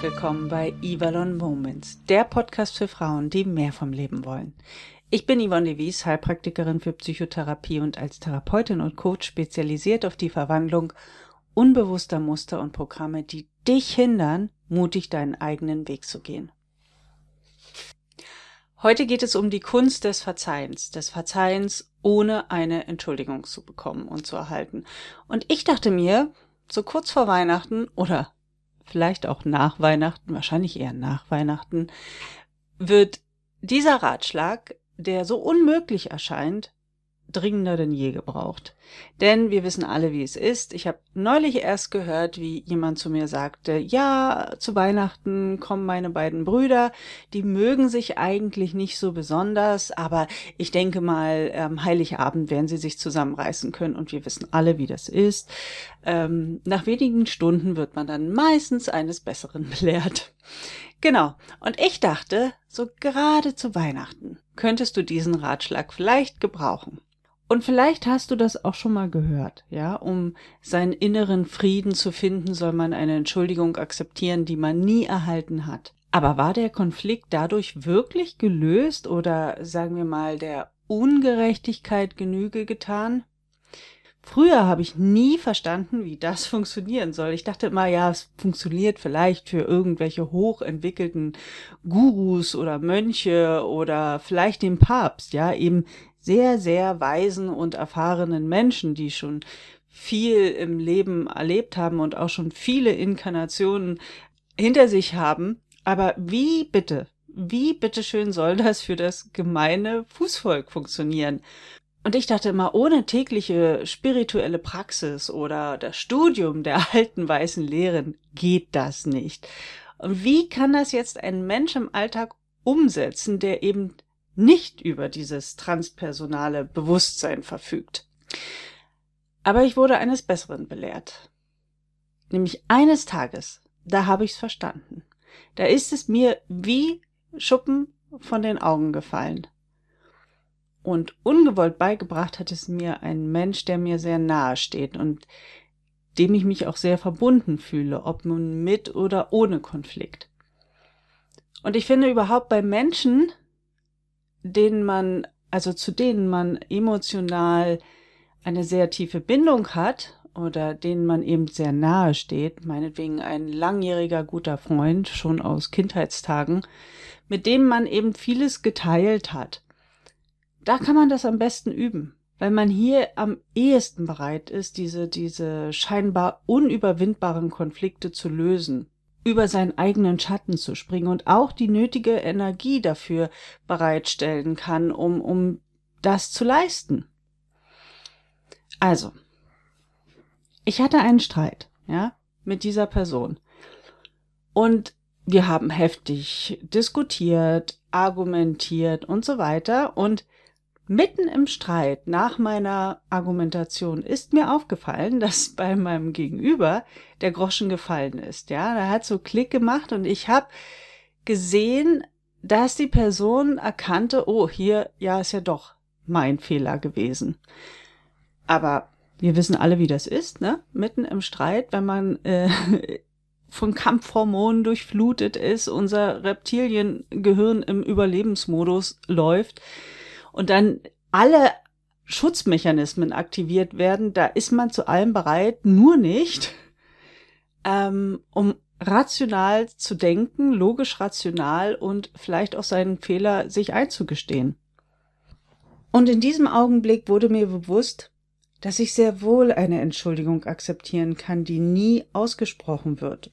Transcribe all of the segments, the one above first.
willkommen bei Ivalon Moments, der Podcast für Frauen, die mehr vom Leben wollen. Ich bin Yvonne de Vries, Heilpraktikerin für Psychotherapie und als Therapeutin und Coach spezialisiert auf die Verwandlung unbewusster Muster und Programme, die dich hindern, mutig deinen eigenen Weg zu gehen. Heute geht es um die Kunst des Verzeihens ohne eine Entschuldigung zu bekommen und zu erhalten. Und ich dachte mir, so kurz vor Weihnachten oder vielleicht auch nach Weihnachten, wahrscheinlich eher nach Weihnachten, wird dieser Ratschlag, der so unmöglich erscheint, dringender denn je gebraucht. Denn wir wissen alle, wie es ist. Ich habe neulich erst gehört, wie jemand zu mir sagte, ja, zu Weihnachten kommen meine beiden Brüder, die mögen sich eigentlich nicht so besonders, aber ich denke mal, Heiligabend werden sie sich zusammenreißen können und wir wissen alle, wie das ist. Nach wenigen Stunden wird man dann meistens eines Besseren belehrt. Genau. Und ich dachte, so gerade zu Weihnachten könntest du diesen Ratschlag vielleicht gebrauchen. Und vielleicht hast du das auch schon mal gehört, ja, um seinen inneren Frieden zu finden, soll man eine Entschuldigung akzeptieren, die man nie erhalten hat. Aber war der Konflikt dadurch wirklich gelöst oder, sagen wir mal, der Ungerechtigkeit Genüge getan? Früher habe ich nie verstanden, wie das funktionieren soll. Ich dachte immer, ja, es funktioniert vielleicht für irgendwelche hochentwickelten Gurus oder Mönche oder vielleicht den Papst, ja, eben sehr, sehr weisen und erfahrenen Menschen, die schon viel im Leben erlebt haben und auch schon viele Inkarnationen hinter sich haben. Aber wie bitteschön soll das für das gemeine Fußvolk funktionieren? Und ich dachte immer, ohne tägliche spirituelle Praxis oder das Studium der alten weißen Lehren geht das nicht. Und wie kann das jetzt ein Mensch im Alltag umsetzen, der eben nicht über dieses transpersonale Bewusstsein verfügt? Aber ich wurde eines Besseren belehrt. Nämlich eines Tages, da habe ich es verstanden. Da ist es mir wie Schuppen von den Augen gefallen. Und ungewollt beigebracht hat es mir ein Mensch, der mir sehr nahe steht und dem ich mich auch sehr verbunden fühle, ob nun mit oder ohne Konflikt. Und ich finde überhaupt bei Menschen, zu denen man emotional eine sehr tiefe Bindung hat oder denen man eben sehr nahe steht, meinetwegen ein langjähriger guter Freund, schon aus Kindheitstagen, mit dem man eben vieles geteilt hat. Da kann man das am besten üben, weil man hier am ehesten bereit ist, diese scheinbar unüberwindbaren Konflikte zu lösen, über seinen eigenen Schatten zu springen und auch die nötige Energie dafür bereitstellen kann, um das zu leisten. Also, ich hatte einen Streit, ja, mit dieser Person und wir haben heftig diskutiert, argumentiert und so weiter und mitten im Streit nach meiner Argumentation ist mir aufgefallen, dass bei meinem Gegenüber der Groschen gefallen ist. Ja, da hat so Klick gemacht und ich habe gesehen, dass die Person erkannte, oh, hier, ja, ist ja doch mein Fehler gewesen. Aber wir wissen alle, wie das ist, ne? Mitten im Streit, wenn man von Kampfhormonen durchflutet ist, unser Reptiliengehirn im Überlebensmodus läuft, und dann alle Schutzmechanismen aktiviert werden, da ist man zu allem bereit, nur nicht, um rational zu denken, logisch rational und vielleicht auch seinen Fehler sich einzugestehen. Und in diesem Augenblick wurde mir bewusst, dass ich sehr wohl eine Entschuldigung akzeptieren kann, die nie ausgesprochen wird.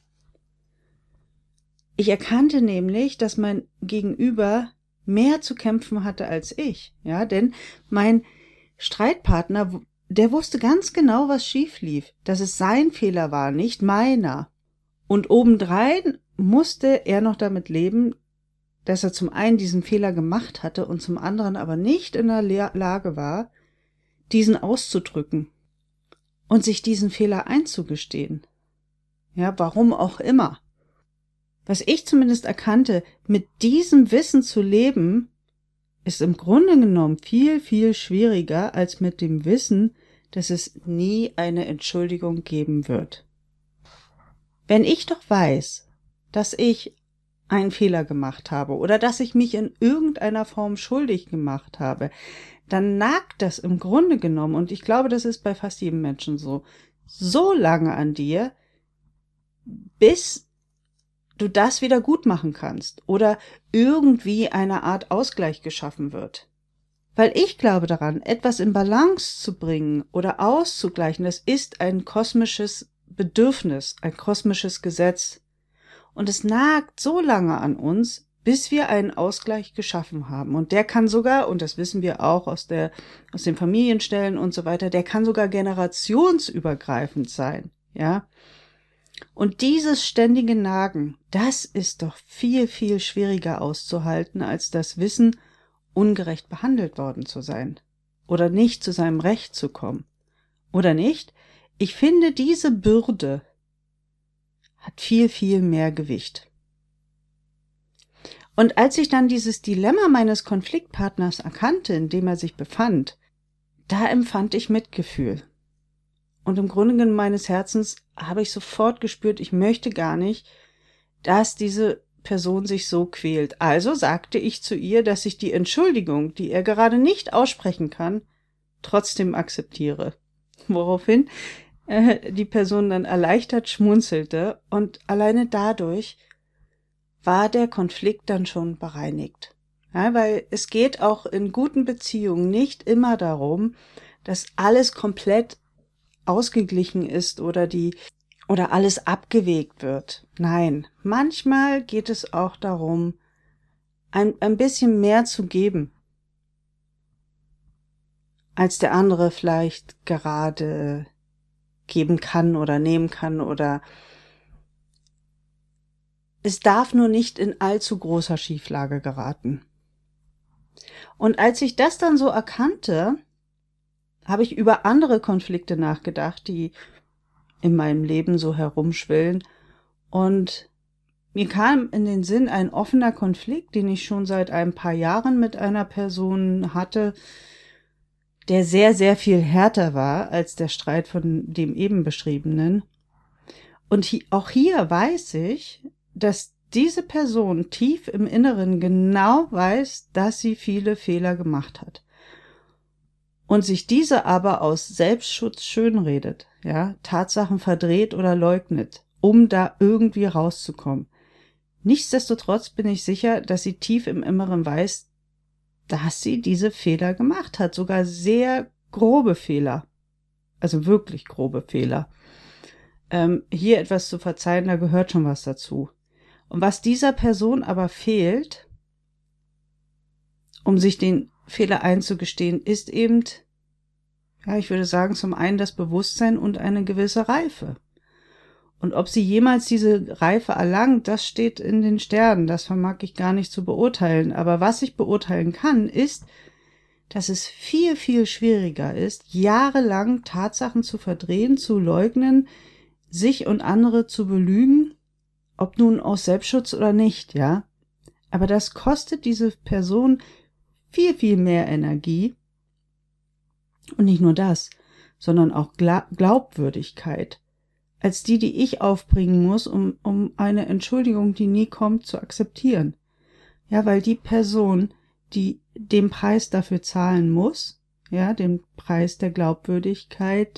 Ich erkannte nämlich, dass mein Gegenüber mehr zu kämpfen hatte als ich, ja, denn mein Streitpartner, der wusste ganz genau, was schief lief, dass es sein Fehler war, nicht meiner. Und obendrein musste er noch damit leben, dass er zum einen diesen Fehler gemacht hatte und zum anderen aber nicht in der Lage war, diesen auszudrücken und sich diesen Fehler einzugestehen. Ja, warum auch immer. Was ich zumindest erkannte, mit diesem Wissen zu leben, ist im Grunde genommen viel, viel schwieriger als mit dem Wissen, dass es nie eine Entschuldigung geben wird. Wenn ich doch weiß, dass ich einen Fehler gemacht habe oder dass ich mich in irgendeiner Form schuldig gemacht habe, dann nagt das im Grunde genommen, und ich glaube, das ist bei fast jedem Menschen so lange an dir, bis du das wieder gut machen kannst oder irgendwie eine Art Ausgleich geschaffen wird. Weil ich glaube daran, etwas in Balance zu bringen oder auszugleichen, das ist ein kosmisches Bedürfnis, ein kosmisches Gesetz. Und es nagt so lange an uns, bis wir einen Ausgleich geschaffen haben. Und der kann sogar, und das wissen wir auch aus den Familienstellen und so weiter, der kann sogar generationsübergreifend sein, ja. Und dieses ständige Nagen, das ist doch viel, viel schwieriger auszuhalten, als das Wissen, ungerecht behandelt worden zu sein oder nicht zu seinem Recht zu kommen. Oder nicht? Ich finde, diese Bürde hat viel, viel mehr Gewicht. Und als ich dann dieses Dilemma meines Konfliktpartners erkannte, in dem er sich befand, da empfand ich Mitgefühl. Und im Grunde meines Herzens habe ich sofort gespürt, ich möchte gar nicht, dass diese Person sich so quält. Also sagte ich zu ihr, dass ich die Entschuldigung, die er gerade nicht aussprechen kann, trotzdem akzeptiere. Woraufhin die Person dann erleichtert schmunzelte, und alleine dadurch war der Konflikt dann schon bereinigt. Ja, weil es geht auch in guten Beziehungen nicht immer darum, dass alles komplett ausgeglichen ist oder alles abgewegt wird. Nein, manchmal geht es auch darum, ein bisschen mehr zu geben, als der andere vielleicht gerade geben kann oder nehmen kann, oder es darf nur nicht in allzu großer Schieflage geraten. Und als ich das dann so erkannte, habe ich über andere Konflikte nachgedacht, die in meinem Leben so herumschwillen, und mir kam in den Sinn ein offener Konflikt, den ich schon seit ein paar Jahren mit einer Person hatte, der sehr, sehr viel härter war als der Streit von dem eben beschriebenen. Und auch hier weiß ich, dass diese Person tief im Inneren genau weiß, dass sie viele Fehler gemacht hat. Und sich diese aber aus Selbstschutz schönredet, ja, Tatsachen verdreht oder leugnet, um da irgendwie rauszukommen. Nichtsdestotrotz bin ich sicher, dass sie tief im Inneren weiß, dass sie diese Fehler gemacht hat, sogar sehr grobe Fehler, also wirklich grobe Fehler. Hier etwas zu verzeihen, da gehört schon was dazu. Und was dieser Person aber fehlt, um sich den Fehler einzugestehen, ist eben, ja, ich würde sagen, zum einen das Bewusstsein und eine gewisse Reife. Und ob sie jemals diese Reife erlangt, das steht in den Sternen, das vermag ich gar nicht zu beurteilen. Aber was ich beurteilen kann, ist, dass es viel, viel schwieriger ist, jahrelang Tatsachen zu verdrehen, zu leugnen, sich und andere zu belügen, ob nun aus Selbstschutz oder nicht, ja. Aber das kostet diese Person viel, viel mehr Energie. Und nicht nur das, sondern auch Glaubwürdigkeit, als die ich aufbringen muss, um eine Entschuldigung, die nie kommt, zu akzeptieren. Ja, weil die Person, die den Preis dafür zahlen muss, ja, den Preis der Glaubwürdigkeit,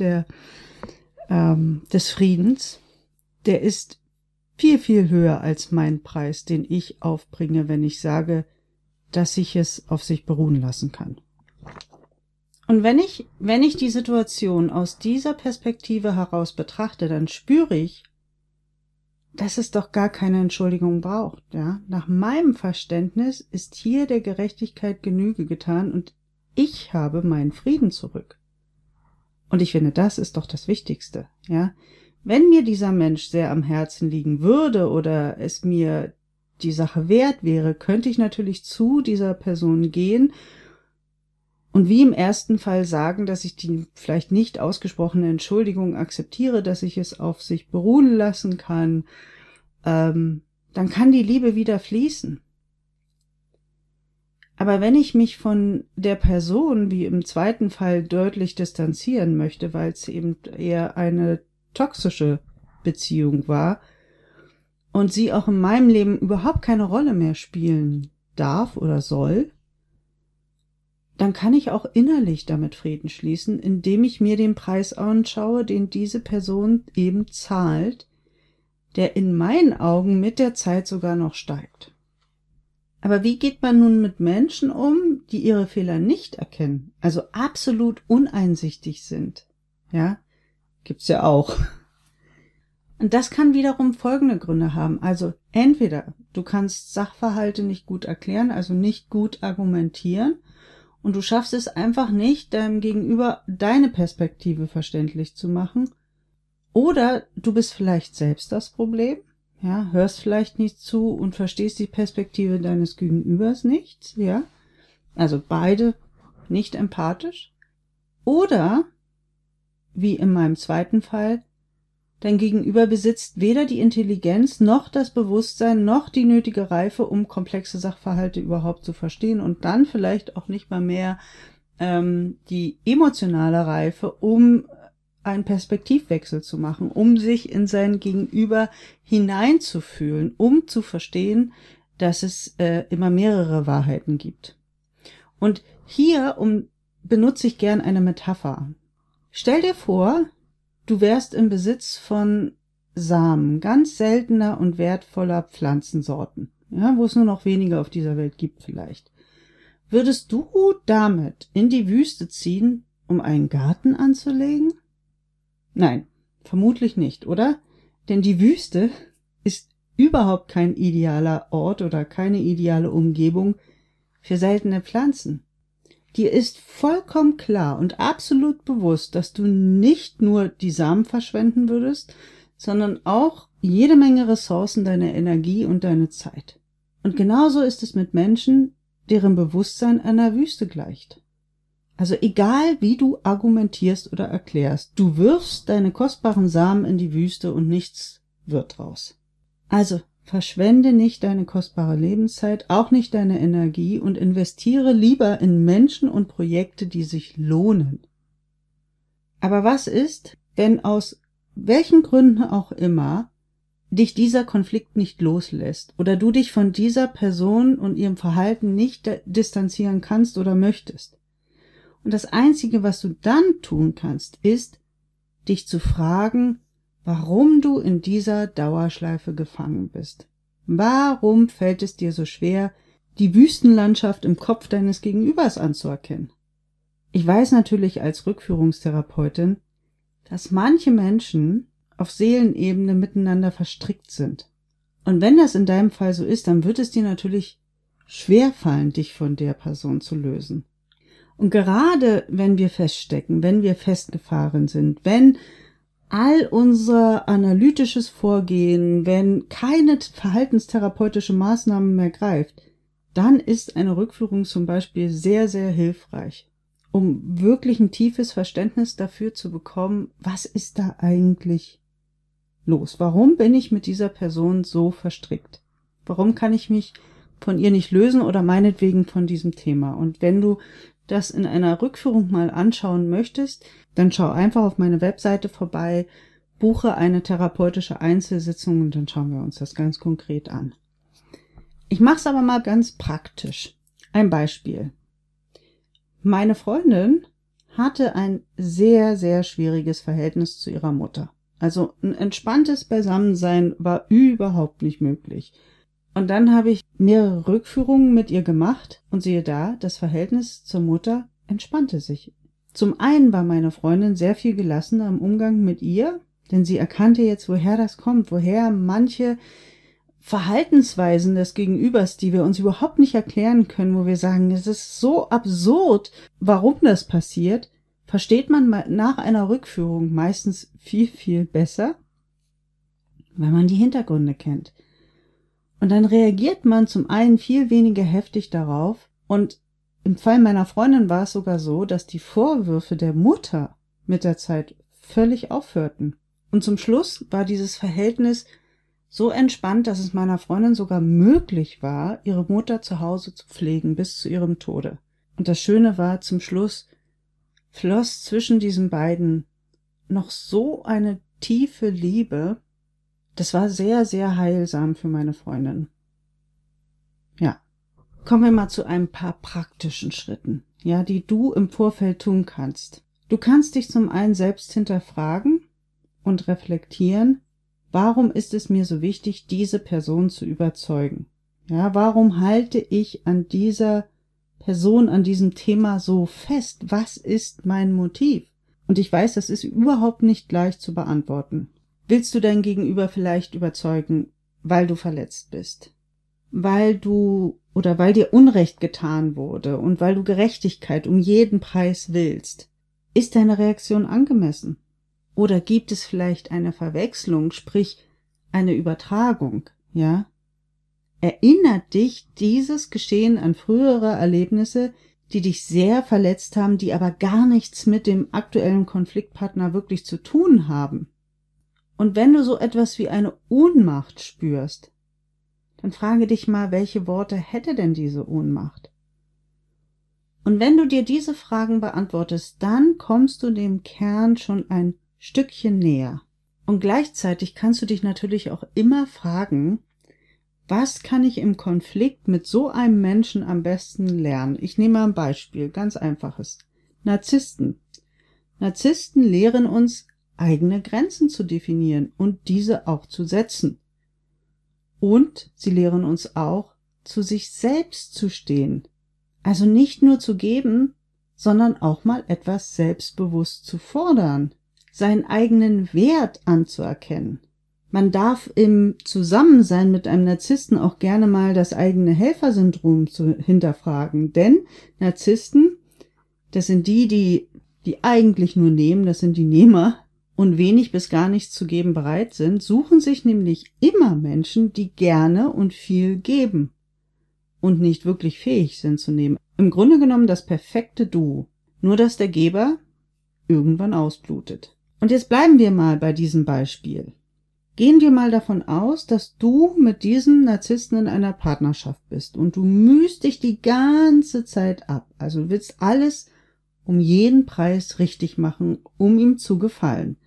des Friedens, der ist viel, viel höher als mein Preis, den ich aufbringe, wenn ich sage, dass ich es auf sich beruhen lassen kann. Und wenn ich die Situation aus dieser Perspektive heraus betrachte, dann spüre ich, dass es doch gar keine Entschuldigung braucht, ja. Nach meinem Verständnis ist hier der Gerechtigkeit Genüge getan und ich habe meinen Frieden zurück. Und ich finde, das ist doch das Wichtigste, ja. Wenn mir dieser Mensch sehr am Herzen liegen würde oder es mir die Sache wert wäre, könnte ich natürlich zu dieser Person gehen und wie im ersten Fall sagen, dass ich die vielleicht nicht ausgesprochene Entschuldigung akzeptiere, dass ich es auf sich beruhen lassen kann, dann kann die Liebe wieder fließen. Aber wenn ich mich von der Person, wie im zweiten Fall, deutlich distanzieren möchte, weil es eben eher eine toxische Beziehung war und sie auch in meinem Leben überhaupt keine Rolle mehr spielen darf oder soll, dann kann ich auch innerlich damit Frieden schließen, indem ich mir den Preis anschaue, den diese Person eben zahlt, der in meinen Augen mit der Zeit sogar noch steigt. Aber wie geht man nun mit Menschen um, die ihre Fehler nicht erkennen, also absolut uneinsichtig sind? Ja, gibt's ja auch. Und das kann wiederum folgende Gründe haben. Also entweder du kannst Sachverhalte nicht gut erklären, also nicht gut argumentieren, und du schaffst es einfach nicht, deinem Gegenüber deine Perspektive verständlich zu machen. Oder du bist vielleicht selbst das Problem, ja, hörst vielleicht nicht zu und verstehst die Perspektive deines Gegenübers nicht, ja. Also beide nicht empathisch. Oder, wie in meinem zweiten Fall, dein Gegenüber besitzt weder die Intelligenz noch das Bewusstsein noch die nötige Reife, um komplexe Sachverhalte überhaupt zu verstehen und dann vielleicht auch nicht mal mehr die emotionale Reife, um einen Perspektivwechsel zu machen, um sich in sein Gegenüber hineinzufühlen, um zu verstehen, dass es immer mehrere Wahrheiten gibt. Und hier benutze ich gern eine Metapher. Stell dir vor, du wärst im Besitz von Samen, ganz seltener und wertvoller Pflanzensorten, ja, wo es nur noch wenige auf dieser Welt gibt vielleicht. Würdest du damit in die Wüste ziehen, um einen Garten anzulegen? Nein, vermutlich nicht, oder? Denn die Wüste ist überhaupt kein idealer Ort oder keine ideale Umgebung für seltene Pflanzen. Dir ist vollkommen klar und absolut bewusst, dass du nicht nur die Samen verschwenden würdest, sondern auch jede Menge Ressourcen, deine Energie und deine Zeit. Und genauso ist es mit Menschen, deren Bewusstsein einer Wüste gleicht. Also egal, wie du argumentierst oder erklärst, du wirfst deine kostbaren Samen in die Wüste und nichts wird draus. Also verschwende nicht deine kostbare Lebenszeit, auch nicht deine Energie und investiere lieber in Menschen und Projekte, die sich lohnen. Aber was ist, wenn aus welchen Gründen auch immer dich dieser Konflikt nicht loslässt oder du dich von dieser Person und ihrem Verhalten nicht distanzieren kannst oder möchtest? Und das Einzige, was du dann tun kannst, ist, dich zu fragen, warum du in dieser Dauerschleife gefangen bist. Warum fällt es dir so schwer, die Wüstenlandschaft im Kopf deines Gegenübers anzuerkennen? Ich weiß natürlich als Rückführungstherapeutin, dass manche Menschen auf Seelenebene miteinander verstrickt sind. Und wenn das in deinem Fall so ist, dann wird es dir natürlich schwerfallen, dich von der Person zu lösen. Und gerade wenn wir feststecken, wenn wir festgefahren sind, wenn all unser analytisches Vorgehen, wenn keine verhaltenstherapeutische Maßnahme mehr greift, dann ist eine Rückführung zum Beispiel sehr, sehr hilfreich, um wirklich ein tiefes Verständnis dafür zu bekommen, was ist da eigentlich los? Warum bin ich mit dieser Person so verstrickt? Warum kann ich mich von ihr nicht lösen oder meinetwegen von diesem Thema? Und wenn du das in einer Rückführung mal anschauen möchtest, dann schau einfach auf meine Webseite vorbei, buche eine therapeutische Einzelsitzung und dann schauen wir uns das ganz konkret an. Ich mache es aber mal ganz praktisch. Ein Beispiel. Meine Freundin hatte ein sehr, sehr schwieriges Verhältnis zu ihrer Mutter. Also ein entspanntes Beisammensein war überhaupt nicht möglich. Und dann habe ich mehrere Rückführungen mit ihr gemacht und siehe da, das Verhältnis zur Mutter entspannte sich. Zum einen war meine Freundin sehr viel gelassener im Umgang mit ihr, denn sie erkannte jetzt, woher das kommt, woher manche Verhaltensweisen des Gegenübers, die wir uns überhaupt nicht erklären können, wo wir sagen, es ist so absurd, warum das passiert, versteht man nach einer Rückführung meistens viel, viel besser, wenn man die Hintergründe kennt. Und dann reagiert man zum einen viel weniger heftig darauf und im Fall meiner Freundin war es sogar so, dass die Vorwürfe der Mutter mit der Zeit völlig aufhörten. Und zum Schluss war dieses Verhältnis so entspannt, dass es meiner Freundin sogar möglich war, ihre Mutter zu Hause zu pflegen bis zu ihrem Tode. Und das Schöne war, zum Schluss floss zwischen diesen beiden noch so eine tiefe Liebe, Das war sehr, sehr heilsam für meine Freundin. Ja. Kommen wir mal zu ein paar praktischen Schritten, ja, die du im Vorfeld tun kannst. Du kannst dich zum einen selbst hinterfragen und reflektieren, warum ist es mir so wichtig, diese Person zu überzeugen? Ja, warum halte ich an dieser Person, an diesem Thema so fest? Was ist mein Motiv? Und ich weiß, das ist überhaupt nicht leicht zu beantworten. Willst du dein Gegenüber vielleicht überzeugen, weil du verletzt bist? Weil dir Unrecht getan wurde und weil du Gerechtigkeit um jeden Preis willst? Ist deine Reaktion angemessen? Oder gibt es vielleicht eine Verwechslung, sprich eine Übertragung, ja? Erinnert dich dieses Geschehen an frühere Erlebnisse, die dich sehr verletzt haben, die aber gar nichts mit dem aktuellen Konfliktpartner wirklich zu tun haben? Und wenn du so etwas wie eine Ohnmacht spürst, dann frage dich mal, welche Worte hätte denn diese Ohnmacht? Und wenn du dir diese Fragen beantwortest, dann kommst du dem Kern schon ein Stückchen näher. Und gleichzeitig kannst du dich natürlich auch immer fragen, was kann ich im Konflikt mit so einem Menschen am besten lernen? Ich nehme mal ein Beispiel, ganz einfaches. Narzissten. Narzissten lehren uns, eigene Grenzen zu definieren und diese auch zu setzen. Und sie lehren uns auch, zu sich selbst zu stehen. Also nicht nur zu geben, sondern auch mal etwas selbstbewusst zu fordern, seinen eigenen Wert anzuerkennen. Man darf im Zusammensein mit einem Narzissten auch gerne mal das eigene Helfersyndrom hinterfragen, denn Narzissten, das sind die eigentlich nur nehmen, das sind die Nehmer und wenig bis gar nichts zu geben bereit sind, suchen sich nämlich immer Menschen, die gerne und viel geben und nicht wirklich fähig sind zu nehmen. Im Grunde genommen das perfekte Duo, nur dass der Geber irgendwann ausblutet. Und jetzt bleiben wir mal bei diesem Beispiel. Gehen wir mal davon aus, dass du mit diesem Narzissten in einer Partnerschaft bist und du mühst dich die ganze Zeit ab. Also du willst alles um jeden Preis richtig machen, um ihm zu gefallen.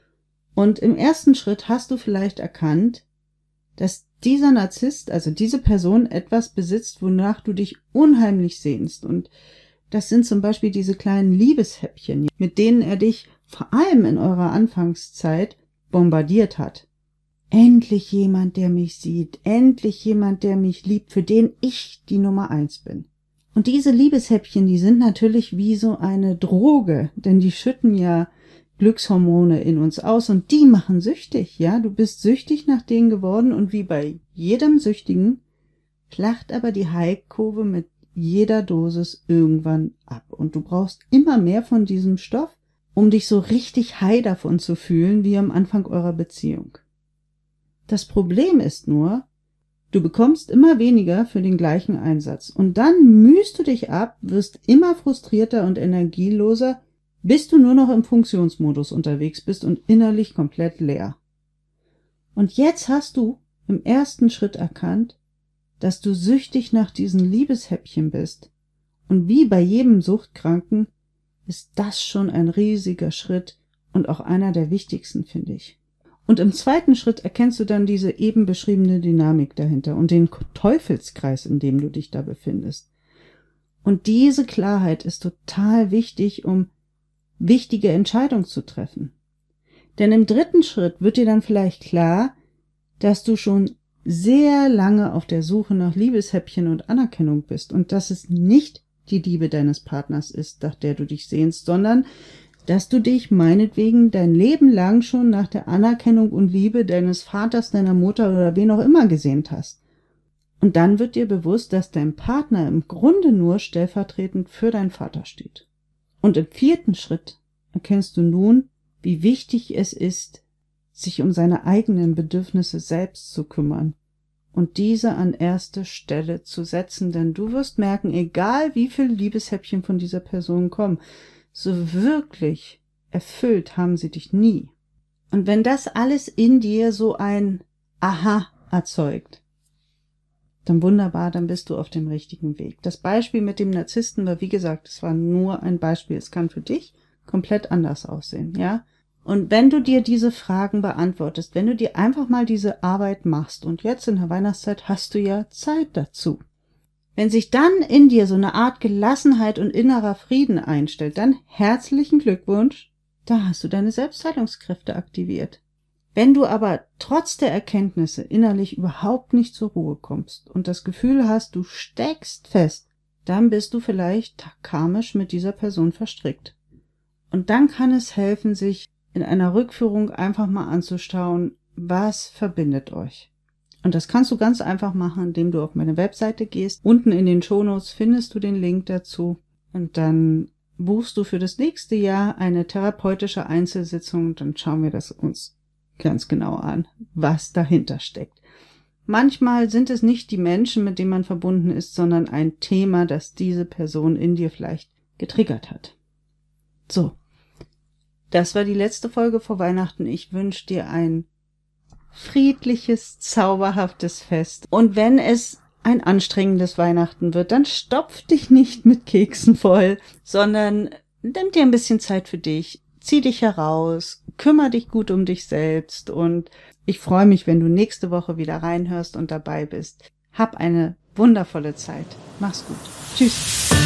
Und im ersten Schritt hast du vielleicht erkannt, dass dieser Narzisst, also diese Person, etwas besitzt, wonach du dich unheimlich sehnst. Und das sind zum Beispiel diese kleinen Liebeshäppchen, mit denen er dich vor allem in eurer Anfangszeit bombardiert hat. Endlich jemand, der mich sieht, endlich jemand, der mich liebt, für den ich die Nummer 1 bin. Und diese Liebeshäppchen, die sind natürlich wie so eine Droge, denn die schütten ja Glückshormone in uns aus und die machen süchtig, ja. Du bist süchtig nach denen geworden und wie bei jedem Süchtigen flacht aber die High-Kurve mit jeder Dosis irgendwann ab und du brauchst immer mehr von diesem Stoff, um dich so richtig high davon zu fühlen, wie am Anfang eurer Beziehung. Das Problem ist nur, du bekommst immer weniger für den gleichen Einsatz und dann mühst du dich ab, wirst immer frustrierter und energieloser, bis du nur noch im Funktionsmodus unterwegs bist und innerlich komplett leer. Und jetzt hast du im ersten Schritt erkannt, dass du süchtig nach diesen Liebeshäppchen bist. Und wie bei jedem Suchtkranken ist das schon ein riesiger Schritt und auch einer der wichtigsten, finde ich. Und im zweiten Schritt erkennst du dann diese eben beschriebene Dynamik dahinter und den Teufelskreis, in dem du dich da befindest. Und diese Klarheit ist total wichtig, um wichtige Entscheidungen zu treffen. Denn im dritten Schritt wird dir dann vielleicht klar, dass du schon sehr lange auf der Suche nach Liebeshäppchen und Anerkennung bist und dass es nicht die Liebe deines Partners ist, nach der du dich sehnst, sondern dass du dich meinetwegen dein Leben lang schon nach der Anerkennung und Liebe deines Vaters, deiner Mutter oder wen auch immer gesehnt hast. Und dann wird dir bewusst, dass dein Partner im Grunde nur stellvertretend für deinen Vater steht. Und im vierten Schritt erkennst du nun, wie wichtig es ist, sich um seine eigenen Bedürfnisse selbst zu kümmern und diese an erste Stelle zu setzen, denn du wirst merken, egal wie viele Liebeshäppchen von dieser Person kommen, so wirklich erfüllt haben sie dich nie. Und wenn das alles in dir so ein Aha erzeugt, dann wunderbar, dann bist du auf dem richtigen Weg. Das Beispiel mit dem Narzissten war, wie gesagt, es war nur ein Beispiel. Es kann für dich komplett anders aussehen, ja? Und wenn du dir diese Fragen beantwortest, wenn du dir einfach mal diese Arbeit machst, und jetzt in der Weihnachtszeit hast du ja Zeit dazu. Wenn sich dann in dir so eine Art Gelassenheit und innerer Frieden einstellt, dann herzlichen Glückwunsch, da hast du deine Selbstheilungskräfte aktiviert. Wenn du aber trotz der Erkenntnisse innerlich überhaupt nicht zur Ruhe kommst und das Gefühl hast, du steckst fest, dann bist du vielleicht karmisch mit dieser Person verstrickt. Und dann kann es helfen, sich in einer Rückführung einfach mal anzuschauen, was verbindet euch. Und das kannst du ganz einfach machen, indem du auf meine Webseite gehst. Unten in den Shownotes findest du den Link dazu. Und dann buchst du für das nächste Jahr eine therapeutische Einzelsitzung und dann schauen wir das uns ganz genau an, was dahinter steckt. Manchmal sind es nicht die Menschen, mit denen man verbunden ist, sondern ein Thema, das diese Person in dir vielleicht getriggert hat. So, das war die letzte Folge vor Weihnachten. Ich wünsche dir ein friedliches, zauberhaftes Fest. Und wenn es ein anstrengendes Weihnachten wird, dann stopf dich nicht mit Keksen voll, sondern nimm dir ein bisschen Zeit für dich, zieh dich heraus, kümmere dich gut um dich selbst und ich freue mich, wenn du nächste Woche wieder reinhörst und dabei bist. Hab eine wundervolle Zeit. Mach's gut. Tschüss.